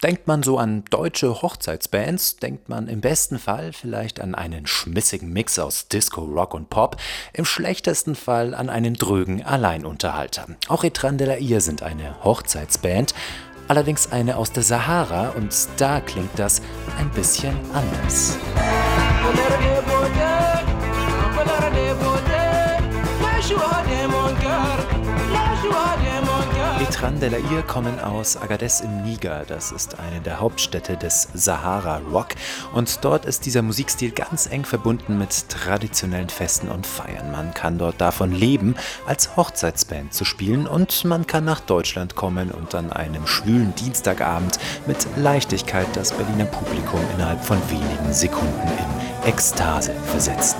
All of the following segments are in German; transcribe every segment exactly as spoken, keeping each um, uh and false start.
Denkt man so an deutsche Hochzeitsbands, denkt man im besten Fall vielleicht an einen schmissigen Mix aus Disco, Rock und Pop, im schlechtesten Fall an einen drögen Alleinunterhalter. Auch Etran de la Hire sind eine Hochzeitsband, allerdings eine aus der Sahara, und da klingt das ein bisschen anders. Etran de la Hire kommen aus Agadez im Niger, das ist eine der Hauptstädte des Sahara Rock, und dort ist dieser Musikstil ganz eng verbunden mit traditionellen Festen und Feiern. Man kann dort davon leben, als Hochzeitsband zu spielen, und man kann nach Deutschland kommen und an einem schwülen Dienstagabend mit Leichtigkeit das Berliner Publikum innerhalb von wenigen Sekunden in Ekstase versetzen.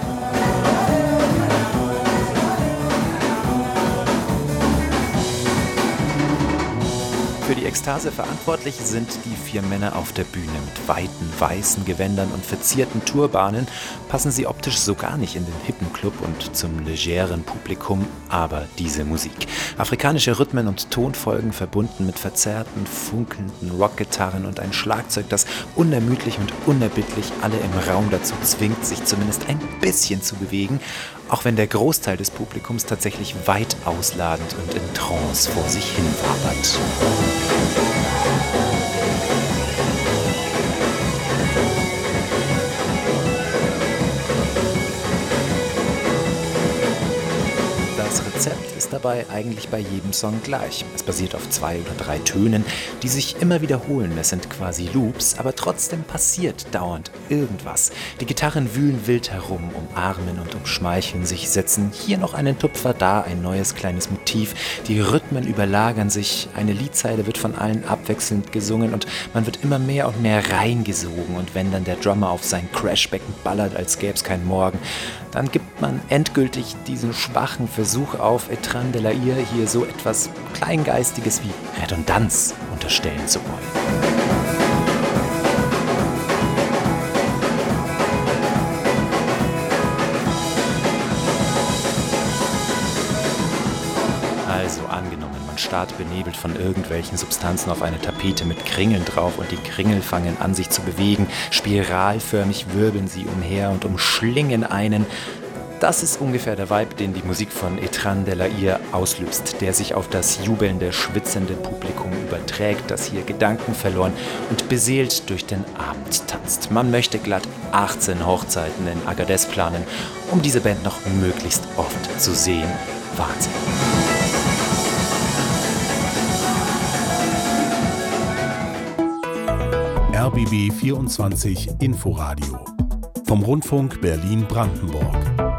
Für die Ekstase verantwortlich sind die vier Männer auf der Bühne. Mit weiten, weißen Gewändern und verzierten Turbanen passen sie optisch so gar nicht in den hippen Club und zum legeren Publikum, aber diese Musik. Afrikanische Rhythmen und Tonfolgen verbunden mit verzerrten, funkelnden Rockgitarren und ein Schlagzeug, das unermüdlich und unerbittlich alle im Raum dazu zwingt, sich zumindest ein bisschen zu bewegen, auch wenn der Großteil des Publikums tatsächlich weit ausladend und in Trance vor sich hin wabert. Das Rezept ist dabei eigentlich bei jedem Song gleich. Es basiert auf zwei oder drei Tönen, die sich immer wiederholen. Es sind quasi Loops, aber trotzdem passiert dauernd irgendwas. Die Gitarren wühlen wild herum, umarmen und umschmeicheln sich, setzen hier noch einen Tupfer, da ein neues kleines Motiv. Die Rhythmen überlagern sich, eine Liedzeile wird von allen abwechselnd gesungen und man wird immer mehr und mehr reingesogen. Und wenn dann der Drummer auf sein Crashbecken ballert, als gäbe es keinen Morgen, dann gibt man endgültig diesen schwachen Versuch auf, Etran de la Hire hier so etwas Kleingeistiges wie Redundanz unterstellen zu wollen. Also angenommen, man starrt benebelt von irgendwelchen Substanzen auf eine Tapete mit Kringeln drauf und die Kringel fangen an, sich zu bewegen. Spiralförmig wirbeln sie umher und umschlingen einen. Das ist ungefähr der Vibe, den die Musik von Etran de la Hire auslöst, der sich auf das jubelnde, schwitzende Publikum überträgt, das hier gedankenverloren und beseelt durch den Abend tanzt. Man möchte glatt achtzehn Hochzeiten in Agadez planen, um diese Band noch möglichst oft zu sehen. Wahnsinn! R B B vierundzwanzig Inforadio vom Rundfunk Berlin-Brandenburg.